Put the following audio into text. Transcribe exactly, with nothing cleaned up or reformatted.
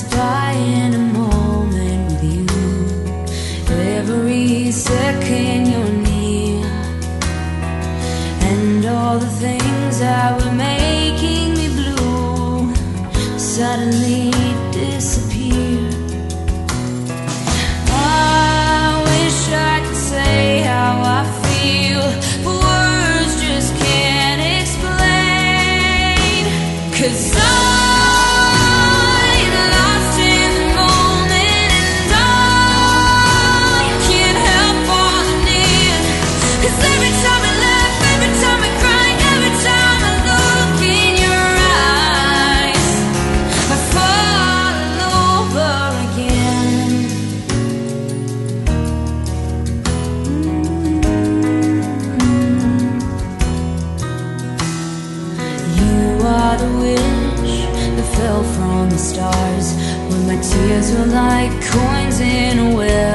pass by in a moment with you. Every second you're near, and all the things that were making me blue suddenly disappear. I wish I could say how I feel, but words just can't explain. 'Cause I'm lost in the moment, and I can't help falling in. 'Cause every time I laugh, every time I cry, every time I look in your eyes, I fall over again. You are the wish that fell from the stars, when my tears were like coins in a well.